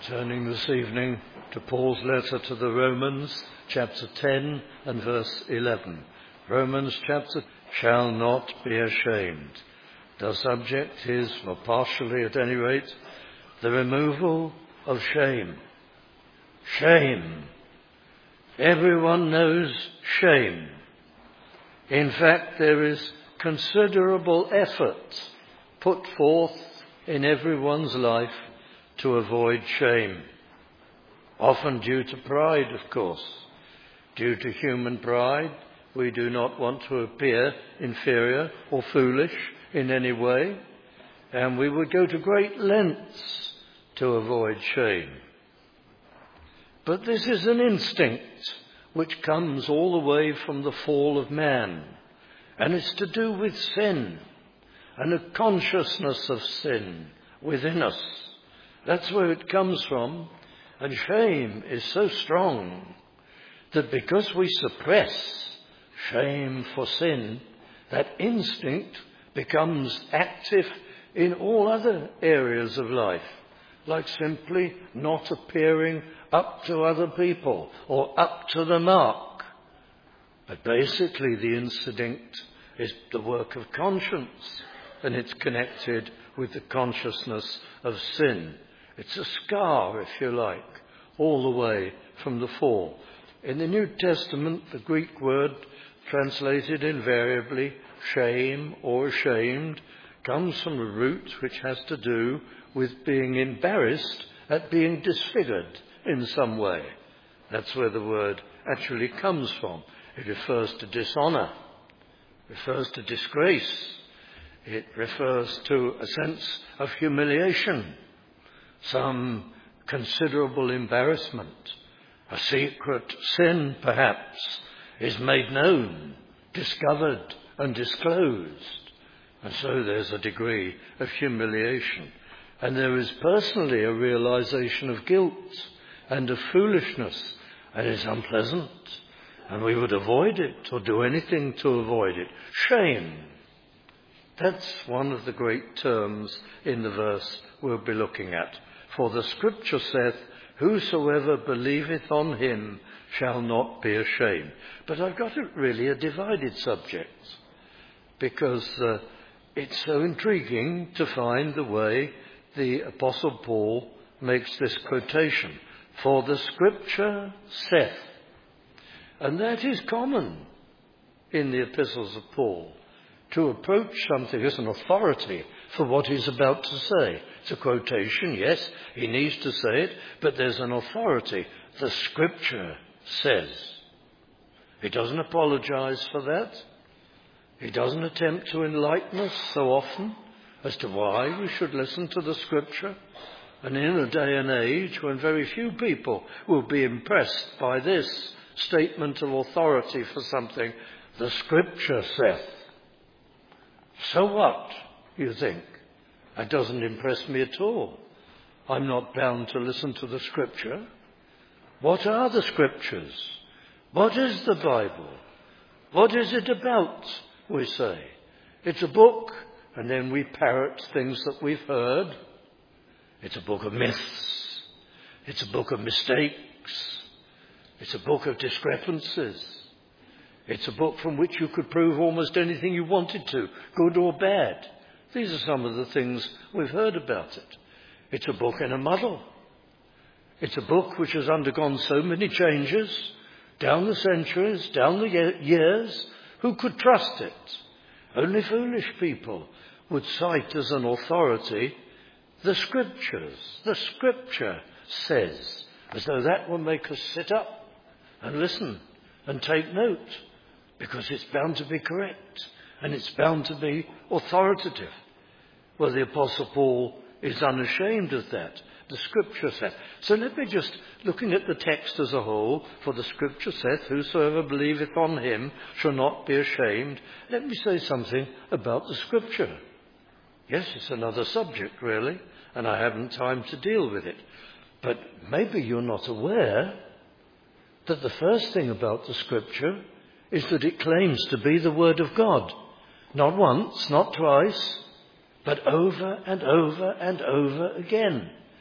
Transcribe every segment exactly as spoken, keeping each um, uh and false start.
Turning this evening to Paul's letter to the Romans, chapter ten and verse eleven. Romans chapter shall not be ashamed. The subject is, or partially at any rate, the removal of shame. Shame. Everyone knows shame. In fact, there is considerable effort put forth in everyone's life to avoid shame. Often due to pride, of course. Due to human pride, we do not want to appear inferior or foolish in any way, and we would go to great lengths to avoid shame. But this is an instinct which comes all the way from the fall of man, and it's to do with sin and a consciousness of sin within us. That's where it comes from, and shame is so strong that because we suppress shame for sin, that instinct becomes active in all other areas of life, like simply not appearing up to other people or up to the mark. But basically the instinct is the work of conscience, and it's connected with the consciousness of sin. It's a scar, if you like, all the way from the fall. In the New Testament, the Greek word translated invariably shame or ashamed comes from a root which has to do with being embarrassed at being disfigured in some way. That's where the word actually comes from. It refers to dishonor, refers to disgrace. It refers to a sense of humiliation, some considerable embarrassment. A secret sin, perhaps, is made known, discovered and disclosed. And so there's a degree of humiliation. And there is personally a realization of guilt and of foolishness, and it's unpleasant. And we would avoid it or do anything to avoid it. Shame. That's one of the great terms in the verse we'll be looking at. For the scripture saith, whosoever believeth on him shall not be ashamed. But I've got it really a divided subject, because uh, it's so intriguing to find the way the Apostle Paul makes this quotation. For the scripture saith. And that is common in the epistles of Paul, to approach something as an authority for what he's about to say. It's a quotation, yes, he needs to say it, but there's an authority. The scripture says. He doesn't apologize for that. He doesn't attempt to enlighten us so often as to why we should listen to the scripture. And in a day and age when very few people will be impressed by this statement of authority for something, the scripture saith. So what, you think? That doesn't impress me at all. I'm not bound to listen to the scripture. What are the scriptures? What is the Bible? What is it about, we say? It's a book, and then we parrot things that we've heard. It's a book of myths. It's a book of mistakes. It's a book of discrepancies. It's a book from which you could prove almost anything you wanted to, good or bad. These are some of the things we've heard about it. It's a book in a muddle. It's a book which has undergone so many changes down the centuries, down the years. Who could trust it? Only foolish people would cite as an authority the scriptures. The scripture says, as though that will make us sit up and listen and take note, because it's bound to be correct and it's bound to be authoritative. Well, the Apostle Paul is unashamed of that. The scripture saith. So let me just, looking at the text as a whole, for the scripture saith, whosoever believeth on him shall not be ashamed. Let me say something about the scripture. Yes, it's another subject really, and I haven't time to deal with it. But maybe you're not aware that the first thing about the scripture is that it claims to be the word of God. Not once, not twice, but over and over and over again.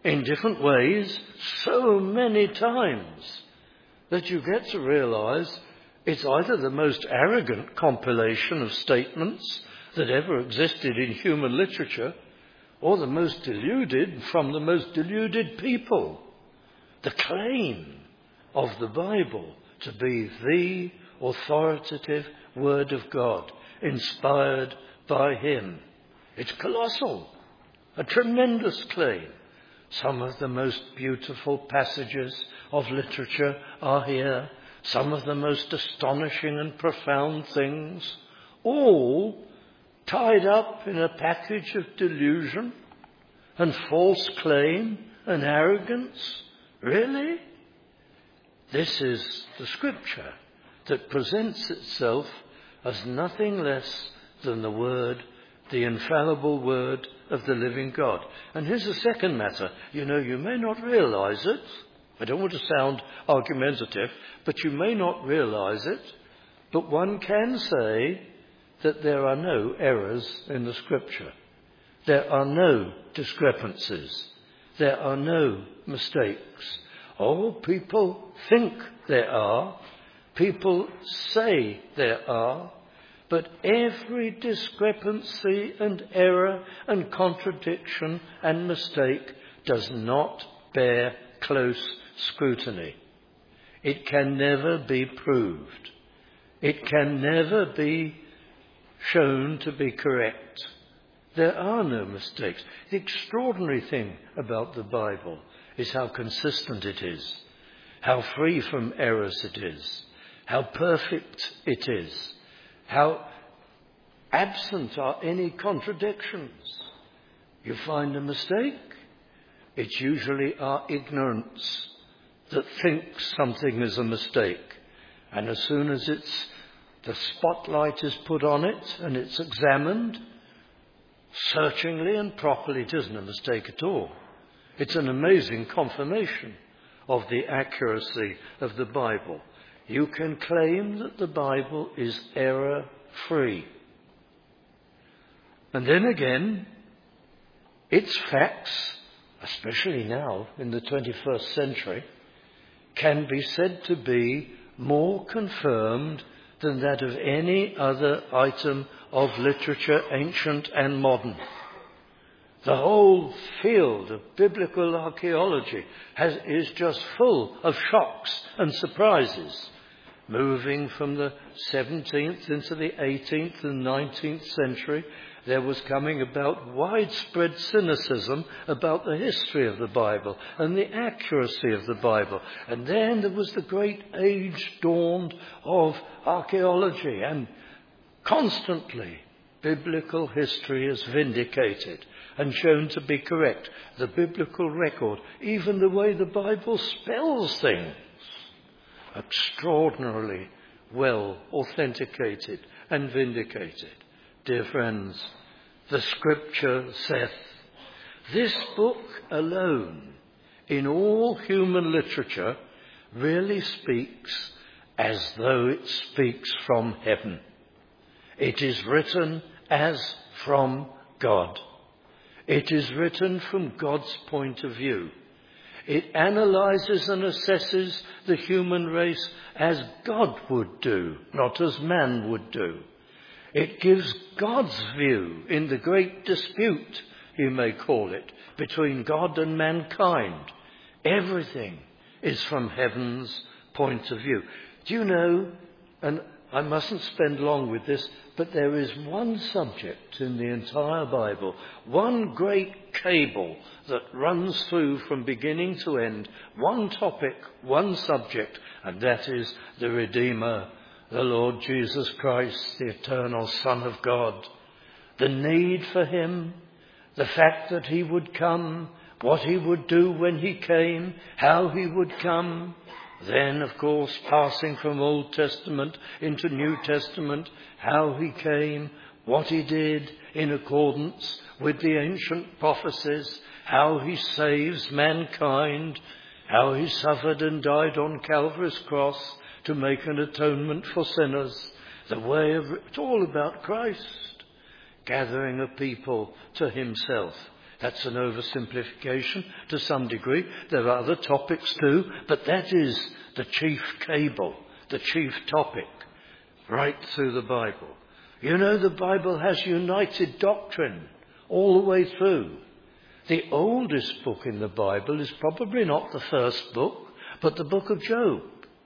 in different ways so many times that you get to realize it's either the most arrogant compilation of statements that ever existed in human literature, or the most deluded from the most deluded people. The claim of the Bible to be the authoritative Word of God, inspired by Him. It's colossal, a tremendous claim. Some of the most beautiful passages of literature are here, some of the most astonishing and profound things, all tied up in a package of delusion and false claim and arrogance. Really? This is the Scripture that presents itself as nothing less than the Word, the infallible Word of the living God. And here's the second matter. You know, you may not realize it. I don't want to sound argumentative, but you may not realize it. But one can say that there are no errors in the Scripture. There are no discrepancies. There are no mistakes. Oh, people think there are. People say there are. But every discrepancy and error and contradiction and mistake does not bear close scrutiny. It can never be proved. It can never be shown to be correct. There are no mistakes. The extraordinary thing about the Bible is how consistent it is, how free from errors it is, how perfect it is, how absent are any contradictions. You find a mistake, it's usually our ignorance that thinks something is a mistake. And as soon as it's the spotlight is put on it and it's examined searchingly and properly, it isn't a mistake at all. It's an amazing confirmation of the accuracy of the Bible. You can claim that the Bible is error-free. And then again, its facts, especially now in the twenty-first century, can be said to be more confirmed than that of any other item of literature, ancient and modern. The whole field of biblical archaeology has, is just full of shocks and surprises. Moving from the seventeenth into the eighteenth and nineteenth century, there was coming about widespread cynicism about the history of the Bible and the accuracy of the Bible. And then there was the great age dawned of archaeology, and constantly biblical history is vindicated and shown to be correct. The biblical record, even the way the Bible spells things, extraordinarily well authenticated and vindicated. Dear friends, the Scripture saith, this book alone in all human literature really speaks as though it speaks from heaven. It is written as from God. It is written from God's point of view. It analyzes and assesses the human race as God would do, not as man would do. It gives God's view in the great dispute, you may call it, between God and mankind. Everything is from heaven's point of view. Do you know, and I mustn't spend long with this, but there is one subject in the entire Bible, one great cable that runs through from beginning to end, one topic, one subject, and that is the Redeemer, the Lord Jesus Christ, the eternal Son of God. The need for him, the fact that he would come, what he would do when he came, how he would come. Then, of course, passing from Old Testament into New Testament, how he came, what he did in accordance with the ancient prophecies, how he saves mankind, how he suffered and died on Calvary's cross to make an atonement for sinners. The way of, it's all about Christ, gathering a people to himself. That's an oversimplification to some degree. There are other topics too, but that is the chief cable, the chief topic, right through the Bible. You know, the Bible has united doctrine all the way through. The oldest book in the Bible is probably not the first book, but the book of Job.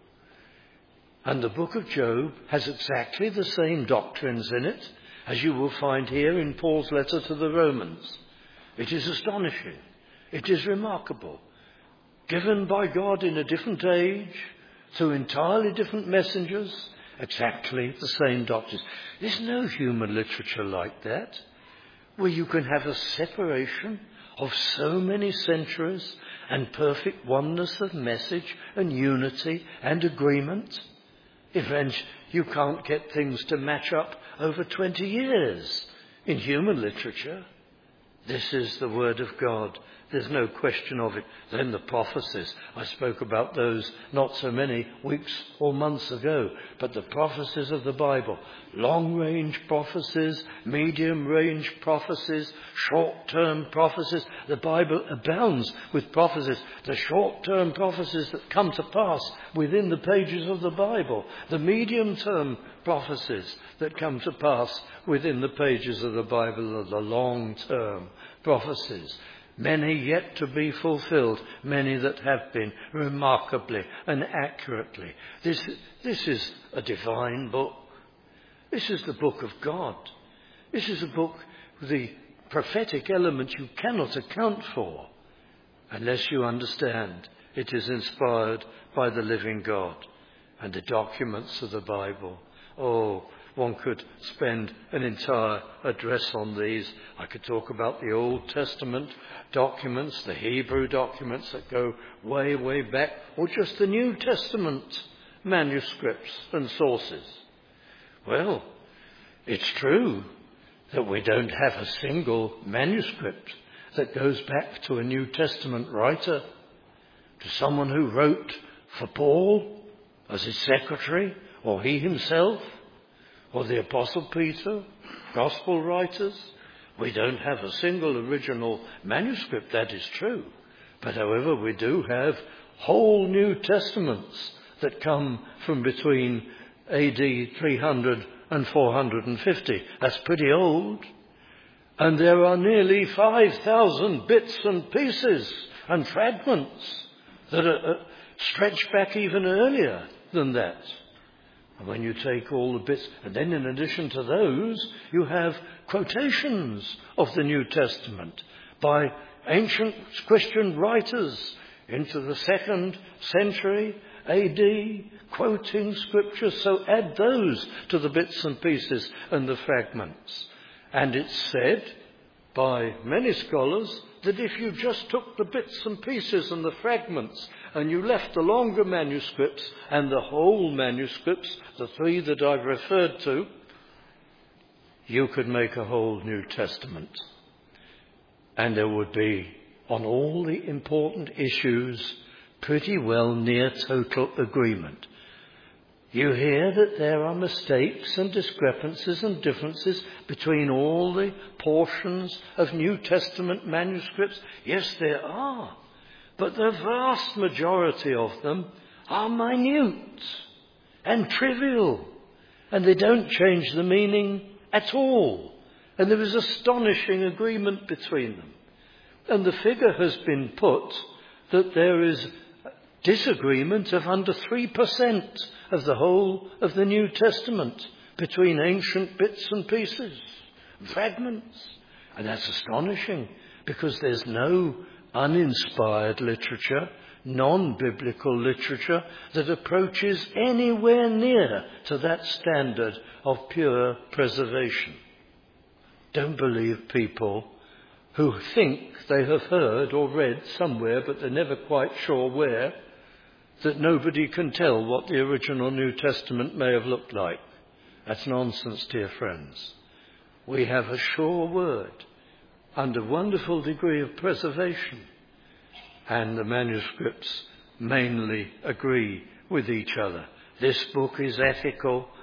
And the book of Job has exactly the same doctrines in it as you will find here in Paul's letter to the Romans. It is astonishing. It is remarkable. Given by God in a different age, through entirely different messengers, exactly the same doctrines. There's no human literature like that, where you can have a separation of so many centuries and perfect oneness of message and unity and agreement. Eventually, you can't get things to match up over twenty years in human literature. This is the Word of God. There's no question of it. Then the prophecies. I spoke about those not so many weeks or months ago. But the prophecies of the Bible. Long-range prophecies, medium-range prophecies, short-term prophecies. The Bible abounds with prophecies. The short-term prophecies that come to pass within the pages of the Bible. The medium-term prophecies that come to pass within the pages of the Bible are the long-term prophecies. Many yet to be fulfilled, many that have been remarkably and accurately. This, this is a divine book. This is the book of God. This is a book with the prophetic element you cannot account for unless you understand it is inspired by the living God. And the documents of the Bible, oh, one could spend an entire address on these. I could talk about the Old Testament documents, the Hebrew documents that go way, way back, or just the New Testament manuscripts and sources. Well, it's true that we don't have a single manuscript that goes back to a New Testament writer, to someone who wrote for Paul as his secretary, or he himself, or the Apostle Peter, Gospel writers. We don't have a single original manuscript, that is true. But however, we do have whole New Testaments that come from between A D three hundred and four hundred fifty. That's pretty old. And there are nearly five thousand bits and pieces and fragments that are, uh, stretch back even earlier than that. And when you take all the bits, and then in addition to those, you have quotations of the New Testament by ancient Christian writers into the second century A D, quoting scriptures. So add those to the bits and pieces and the fragments. And it's said by many scholars that if you just took the bits and pieces and the fragments and you left the longer manuscripts and the whole manuscripts, the three that I've referred to, you could make a whole New Testament. And there would be, on all the important issues, pretty well near total agreement. You hear that there are mistakes and discrepancies and differences between all the portions of New Testament manuscripts. Yes, there are. But the vast majority of them are minute and trivial. And they don't change the meaning at all. And there is astonishing agreement between them. And the figure has been put that there is disagreement of under three percent of the whole of the New Testament between ancient bits and pieces, fragments. And that's astonishing because there's no uninspired literature, non-biblical literature that approaches anywhere near to that standard of pure preservation. Don't believe people who think they have heard or read somewhere, but they're never quite sure where, that nobody can tell what the original New Testament may have looked like. That's nonsense, dear friends. We have a sure word under wonderful degree of preservation, and the manuscripts mainly agree with each other. This book is ethical,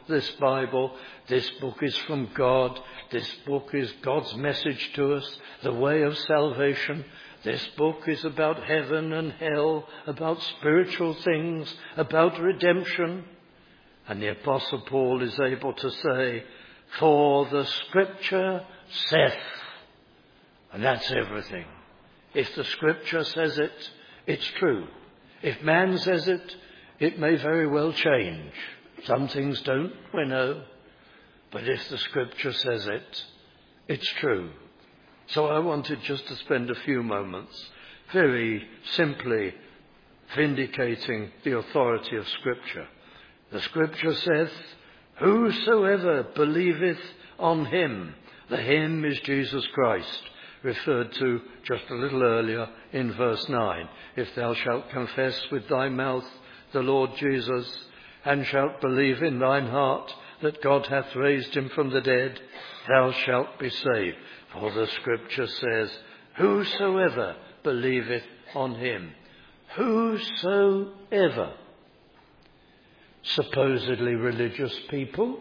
this Bible. This book is from God. This book is God's message to us, the way of salvation. This book is about heaven and hell, about spiritual things, about redemption. And the Apostle Paul is able to say, for the Scripture saith. And that's everything. If the Scripture says it, it's true. If man says it, it may very well change. Some things don't, we know. But if the Scripture says it, it's true. So I wanted just to spend a few moments very simply vindicating the authority of Scripture. The Scripture saith, whosoever believeth on him, the him is Jesus Christ, referred to just a little earlier in verse nine. If thou shalt confess with thy mouth the Lord Jesus, and shalt believe in thine heart that God hath raised him from the dead, thou shalt be saved. For the Scripture says, whosoever believeth on him. Whosoever. Supposedly religious people,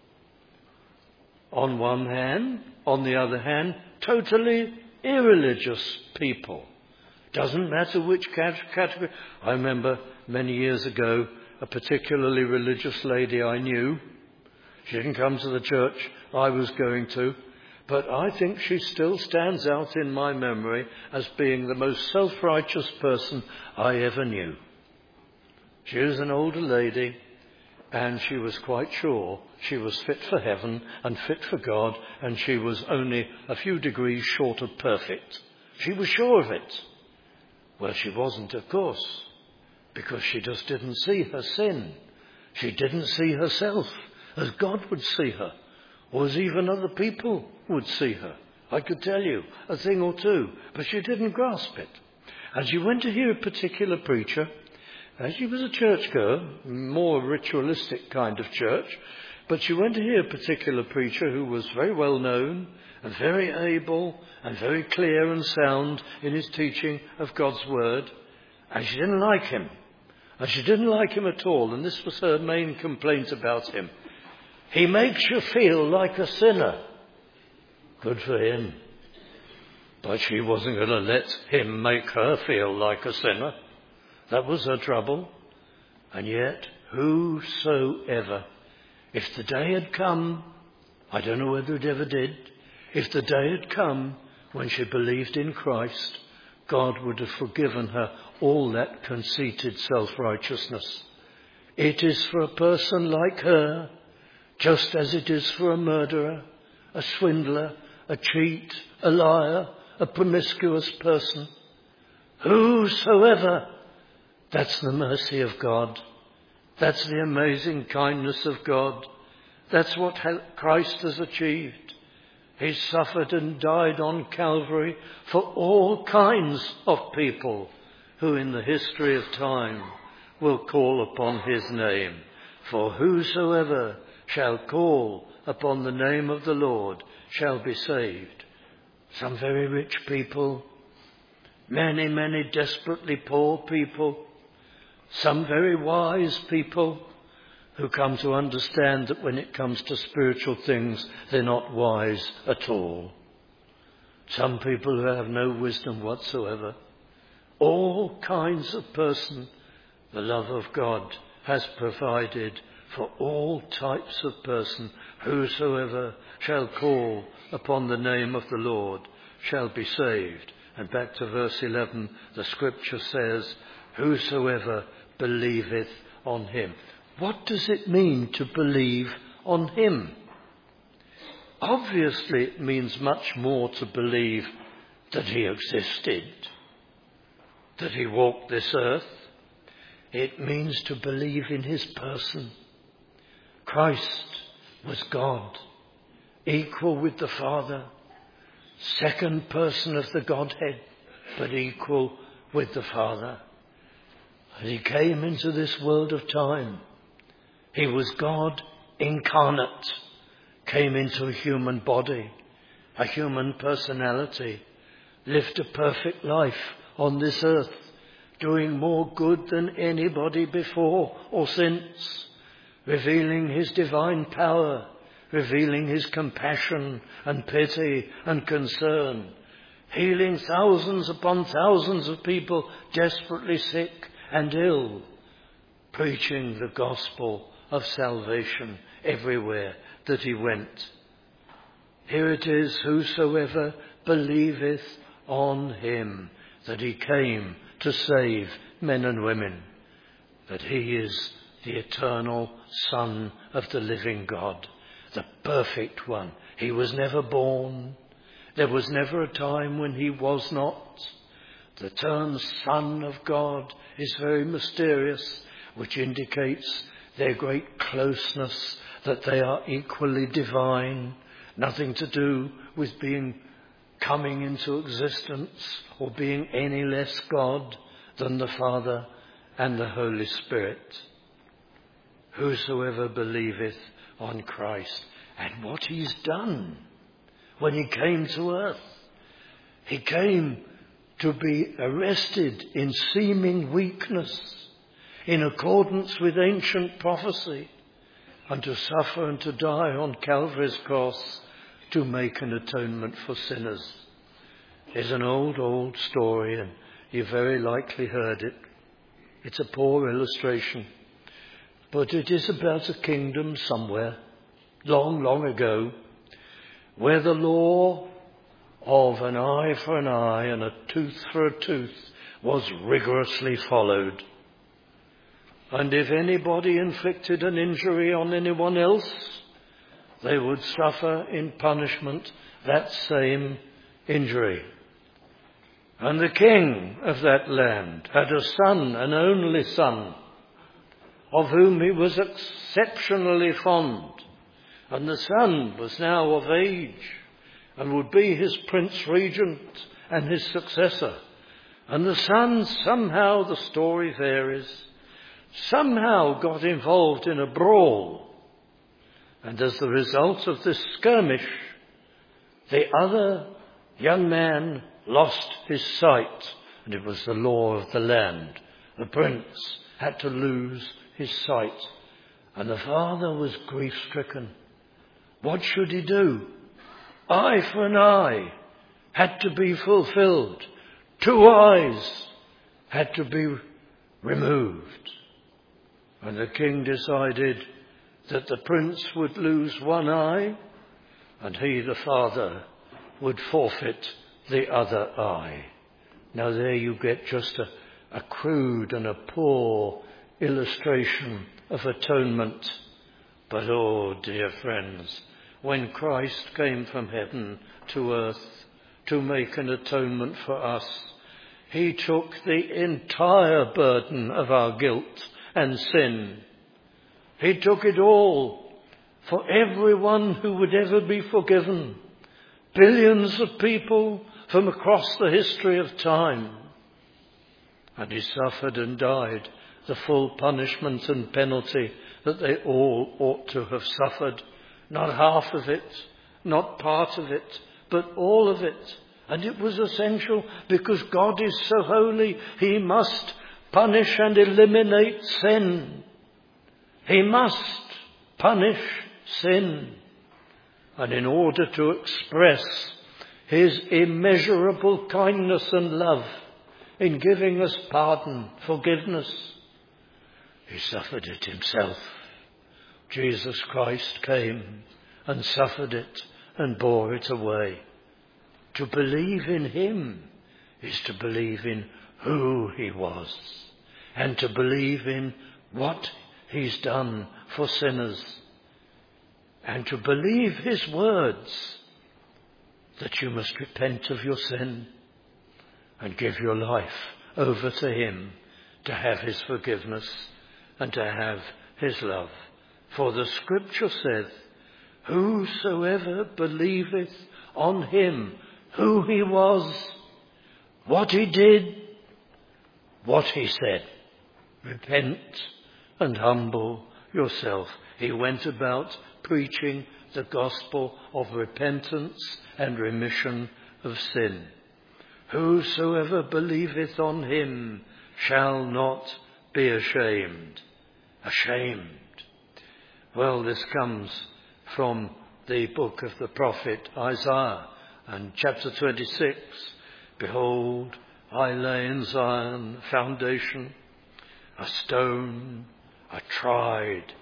on one hand. On the other hand, totally irreligious people. Doesn't matter which category. I remember many years ago, a particularly religious lady I knew. She didn't come to the church I was going to, but I think she still stands out in my memory as being the most self-righteous person I ever knew. She was an older lady, and she was quite sure she was fit for heaven and fit for God, and she was only a few degrees short of perfect. She was sure of it. Well, she wasn't, of course, because she just didn't see her sin. She didn't see herself as God would see her, or as even other people would see her. I could tell you a thing or two, but she didn't grasp it. And she went to hear a particular preacher. And she was a churchgoer, more ritualistic kind of church, but she went to hear a particular preacher who was very well known and very able and very clear and sound in his teaching of God's word, and she didn't like him. And she didn't like him at all, and this was her main complaint about him. He makes you feel like a sinner. Good for him. But she wasn't going to let him make her feel like a sinner. That was her trouble. And yet, whosoever, if the day had come, I don't know whether it ever did, if the day had come when she believed in Christ, God would have forgiven her all that conceited self-righteousness. It is for a person like her, just as it is for a murderer, a swindler, a cheat, a liar, a promiscuous person. Whosoever. That's the mercy of God. That's the amazing kindness of God. That's what Christ has achieved. He suffered and died on Calvary for all kinds of people who in the history of time will call upon his name. For whosoever shall call upon the name of the Lord shall be saved. Some very rich people, many, many desperately poor people, some very wise people who come to understand that when it comes to spiritual things, they're not wise at all. Some people who have no wisdom whatsoever. All kinds of person the love of God has provided for all types of person. Whosoever shall call upon the name of the Lord shall be saved. And back to verse eleven, the Scripture says, whosoever believeth on him. What does it mean to believe on him? Obviously, it means much more to believe that he existed, that he walked this earth. It means to believe in his person. Christ was God, equal with the Father, second person of the Godhead, but equal with the Father. And he came into this world of time. He was God incarnate, came into a human body, a human personality, lived a perfect life on this earth, doing more good than anybody before or since, revealing his divine power, revealing his compassion and pity and concern, healing thousands upon thousands of people desperately sick and ill, preaching the gospel of salvation everywhere that he went. Here it is, whosoever believeth on him, that he came to save men and women, that he is the eternal Son of the living God, the perfect one. He was never born. There was never a time when he was not. The term Son of God is very mysterious, which indicates their great closeness, that they are equally divine, nothing to do with being coming into existence or being any less God than the Father and the Holy Spirit. Whosoever believeth on Christ, and what he's done when he came to earth. He came to be arrested in seeming weakness, in accordance with ancient prophecy, and to suffer and to die on Calvary's cross to make an atonement for sinners. It's an old, old story, and you very likely heard it. It's a poor illustration, but it is about a kingdom somewhere, long, long ago, where the law of an eye for an eye and a tooth for a tooth was rigorously followed. And if anybody inflicted an injury on anyone else, they would suffer in punishment that same injury. And the king of that land had a son, an only son, of whom he was exceptionally fond. And the son was now of age and would be his prince regent and his successor. And the son somehow, the story varies, somehow got involved in a brawl. And as the result of this skirmish, the other young man lost his sight. And it was the law of the land. The prince had to lose his sight. And the father was grief-stricken. What should he do? Eye for an eye had to be fulfilled. Two eyes had to be removed. And the king decided that the prince would lose one eye and he, the father, would forfeit the other eye. Now there you get just a, a crude and a poor illustration of atonement. But oh, dear friends, when Christ came from heaven to earth to make an atonement for us, he took the entire burden of our guilt and sin. He took it all for everyone who would ever be forgiven. Billions of people from across the history of time. And he suffered and died the full punishment and penalty that they all ought to have suffered. Not half of it, not part of it, but all of it. And it was essential because God is so holy, he must punish and eliminate sin. He must punish sin. And in order to express his immeasurable kindness and love in giving us pardon, forgiveness, he suffered it himself. Jesus Christ came and suffered it and bore it away. To believe in him is to believe in who he was and to believe in what he's done for sinners and to believe his words that you must repent of your sin and give your life over to him to have his forgiveness and to have his love. For the scripture saith, whosoever believeth on him, who he was, what he did, what he said. Repent and humble yourself. He went about preaching the gospel of repentance and remission of sin. Whosoever believeth on him shall not be ashamed. Ashamed. Well, this comes from the book of the prophet Isaiah, and chapter twenty-six. Behold, I lay in Zion a foundation, a stone, a tried,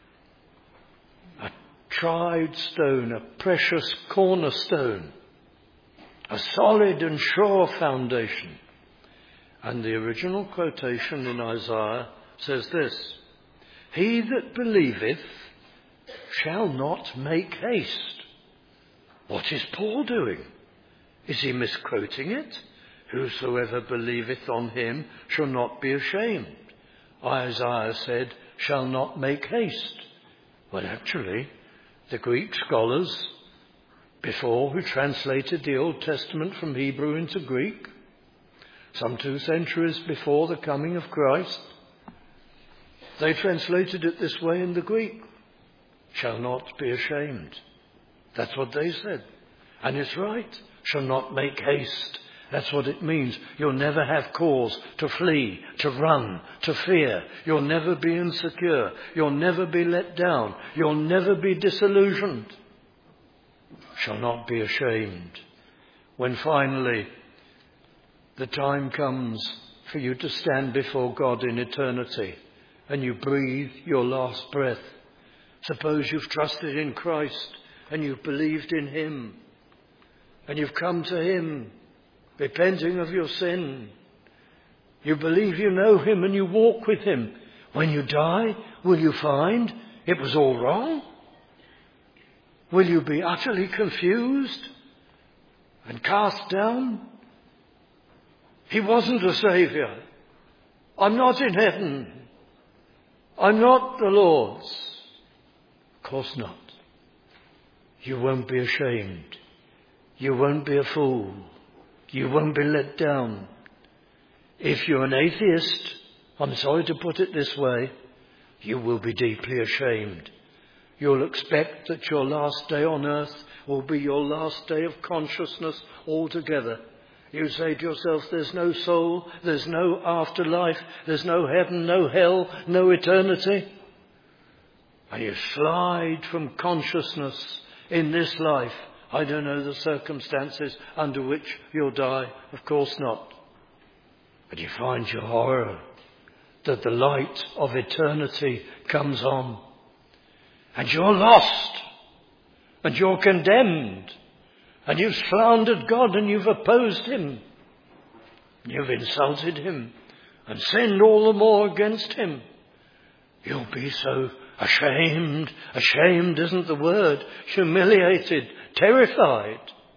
a tried stone, a precious cornerstone, a solid and sure foundation. And the original quotation in Isaiah says this: He that believeth shall not make haste. What is Paul doing? Is he misquoting it? Whosoever believeth on him shall not be ashamed. Isaiah said, shall not make haste. Well, actually, the Greek scholars before who translated the Old Testament from Hebrew into Greek, some two centuries before the coming of Christ, they translated it this way in the Greek: shall not be ashamed. That's what they said. And it's right. Shall not make haste. That's what it means. You'll never have cause to flee, to run, to fear. You'll never be insecure. You'll never be let down. You'll never be disillusioned. Shall not be ashamed. When finally the time comes for you to stand before God in eternity and you breathe your last breath, suppose you've trusted in Christ and you've believed in him and you've come to him repenting of your sin. You believe you know him and you walk with him. When you die, will you find it was all wrong? Will you be utterly confused and cast down? He wasn't a saviour. I'm not in heaven. I'm not the Lord's. Of course not. You won't be ashamed. You won't be a fool. You won't be let down. If you're an atheist, I'm sorry to put it this way, you will be deeply ashamed. You'll expect that your last day on earth will be your last day of consciousness altogether. You say to yourself, there's no soul, there's no afterlife, there's no heaven, no hell, no eternity. And you slide from consciousness in this life. I don't know the circumstances under which you'll die. Of course not. But you find your horror that the light of eternity comes on. And you're lost. And you're condemned. And you've slandered God and you've opposed him. You've insulted him and sinned all the more against him. You'll be so ashamed. Ashamed isn't the word. Humiliated. Terrified.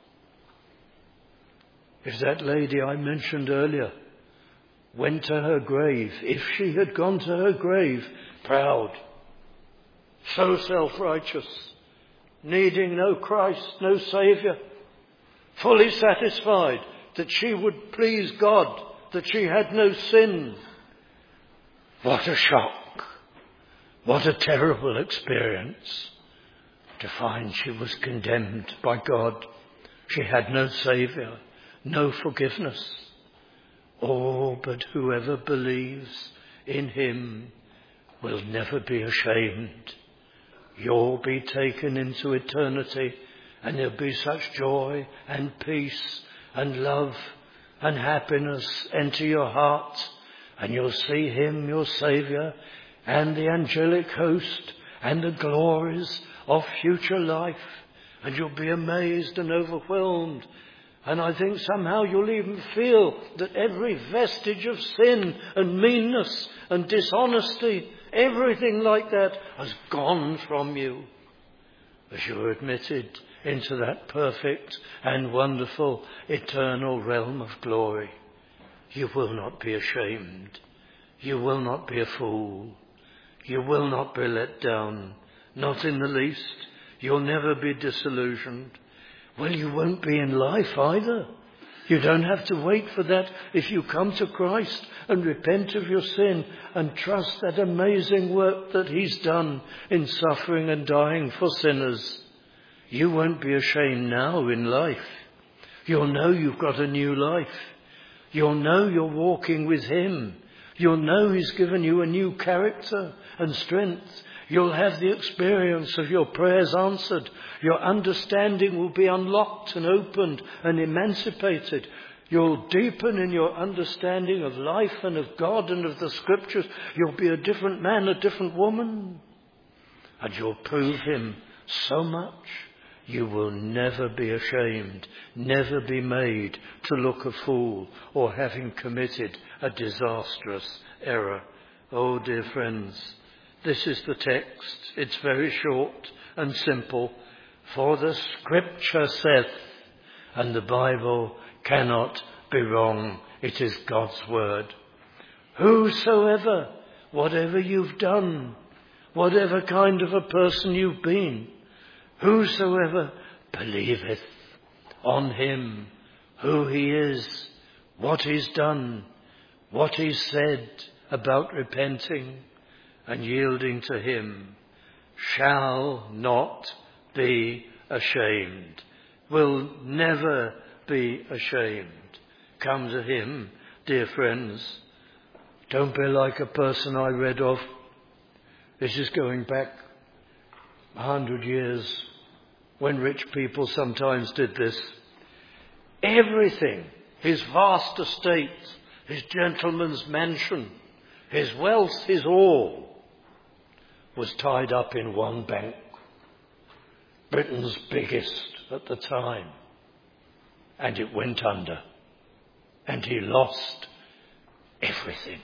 If that lady I mentioned earlier went to her grave, if she had gone to her grave proud, so self-righteous, needing no Christ, no Saviour, fully satisfied that she would please God, that she had no sin, what a shock, what a terrible experience. To find she was condemned by God. She had no Saviour, no forgiveness. Oh, but whoever believes in him will never be ashamed. You'll be taken into eternity and there'll be such joy and peace and love and happiness enter your heart, and you'll see him, your Saviour, and the angelic host and the glories of future life, and you'll be amazed and overwhelmed. And I think somehow you'll even feel that every vestige of sin and meanness and dishonesty, everything like that, has gone from you as you're admitted into that perfect and wonderful eternal realm of glory. You will not be ashamed. You will not be a fool. You will not be let down. Not in the least. You'll never be disillusioned. Well, you won't be in life either. You don't have to wait for that. If you come to Christ and repent of your sin and trust that amazing work that he's done in suffering and dying for sinners, you won't be ashamed now in life. You'll know you've got a new life. You'll know you're walking with him. You'll know he's given you a new character and strength. You'll have the experience of your prayers answered. Your understanding will be unlocked and opened and emancipated. You'll deepen in your understanding of life and of God and of the Scriptures. You'll be a different man, a different woman. And you'll prove him so much, you will never be ashamed, never be made to look a fool or having committed a disastrous error. Oh, dear friends, this is the text. It's very short and simple. For the Scripture saith, and the Bible cannot be wrong. It is God's word. Whosoever, whatever you've done, whatever kind of a person you've been, whosoever believeth on him, who he is, what he's done, what he's said about repenting and yielding to him, shall not be ashamed, will never be ashamed. Come to him, dear friends. Don't be like a person I read of. This is going back a hundred years, when rich people sometimes did this. Everything, his vast estate, his gentleman's mansion, his wealth, his all, was tied up in one bank. Britain's biggest at the time. And it went under. And he lost everything.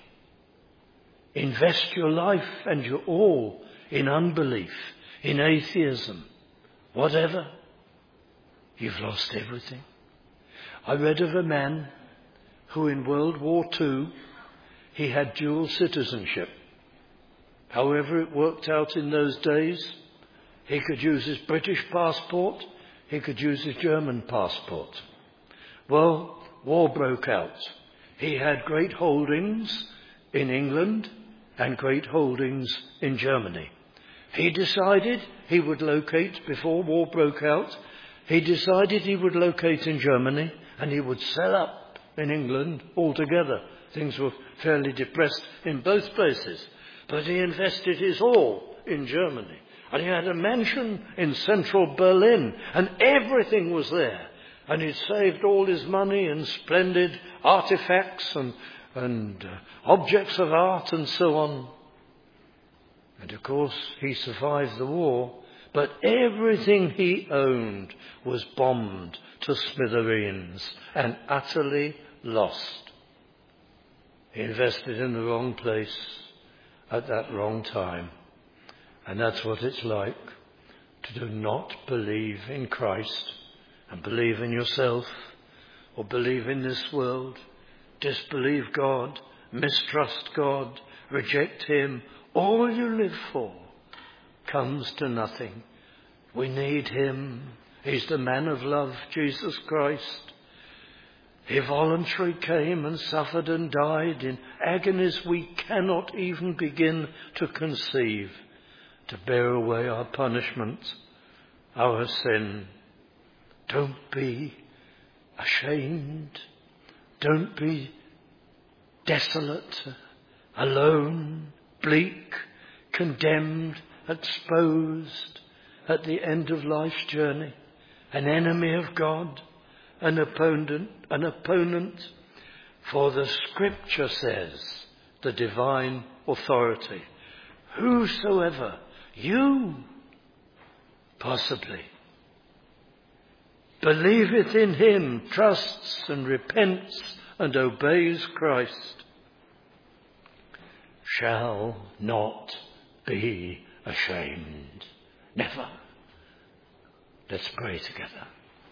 Invest your life and your all in unbelief, in atheism, whatever. You've lost everything. I read of a man who in World War Two, he had dual citizenship. However it worked out in those days, he could use his British passport, he could use his German passport. Well, war broke out. He had great holdings in England and great holdings in Germany. He decided he would locate, before war broke out, he decided he would locate in Germany and he would sell up in England altogether. Things were fairly depressed in both places. But he invested his all in Germany. And he had a mansion in central Berlin and everything was there. And he'd saved all his money in splendid artifacts and, and uh, objects of art and so on. And of course, he survived the war, but everything he owned was bombed to smithereens and utterly lost. He invested in the wrong place at that wrong time. And that's what it's like to do not believe in Christ and believe in yourself or believe in this world, disbelieve God, mistrust God, reject him. All you live for comes to nothing. We need him. He's the man of love, Jesus Christ. He voluntarily came and suffered and died in agonies we cannot even begin to conceive, to bear away our punishment, our sin. Don't be ashamed. Don't be desolate, alone, bleak, condemned, exposed at the end of life's journey, an enemy of God, an opponent, an opponent. For the Scripture says, the divine authority, whosoever, you, possibly, believeth in him, trusts and repents and obeys Christ, shall not be ashamed. Never. Let's pray together.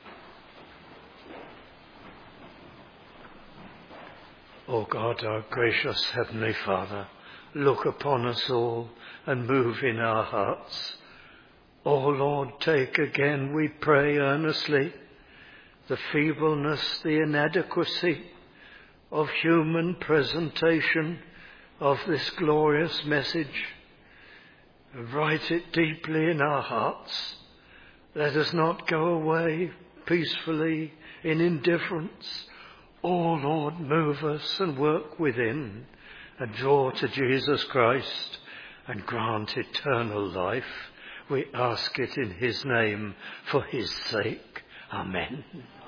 O God, our gracious Heavenly Father, look upon us all and move in our hearts. O Lord, take again, we pray earnestly, the feebleness, the inadequacy of human presentation of this glorious message. Write it deeply in our hearts. Let us not go away peacefully in indifference. O Lord, move us and work within and draw to Jesus Christ and grant eternal life. We ask it in his name, for his sake. Amen.